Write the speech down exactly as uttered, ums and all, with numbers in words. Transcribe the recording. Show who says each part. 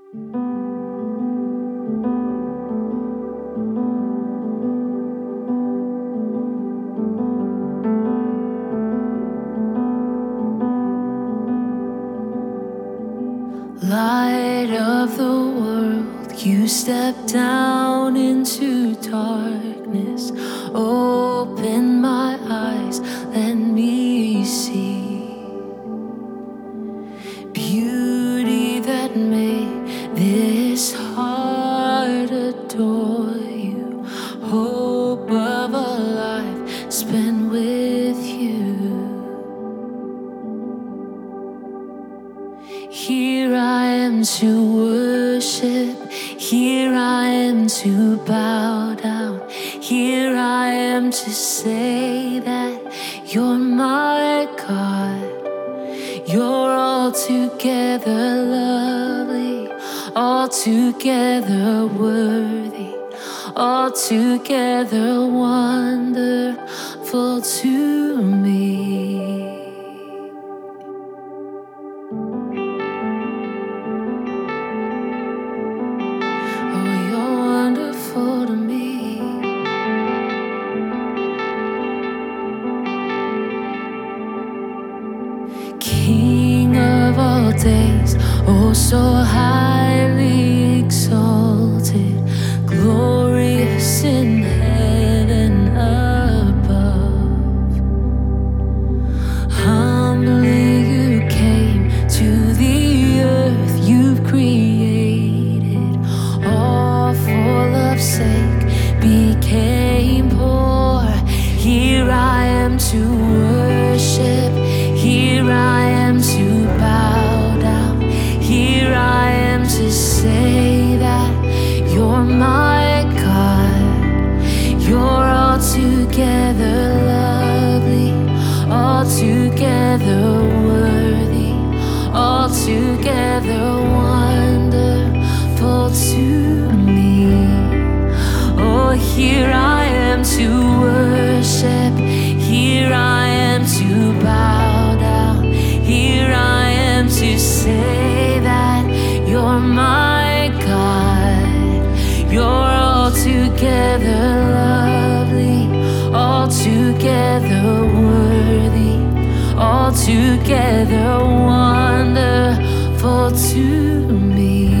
Speaker 1: Light of the world, you step down into darkness. Open my eyes, let me see beauty that made this heart adore you. Hope of a life spent with you. Here I am to worship, here I am to bow down, here I am to say that you're my God. You're altogether lovely, altogether worthy, altogether wonderful to me. To me, King of all days, oh so highly exalted, glorious in heaven above. Humbly you came to the earth you've created, all for love's sake became poor. Here I am to worship, here I am to bow down, here I am to say that you're my God. You're altogether lovely, altogether worthy, altogether wonderful to me. Oh, here I am to worship, here I am to bow down, here I am to say that you're my God. You're altogether lovely, altogether worthy, altogether wonderful to me.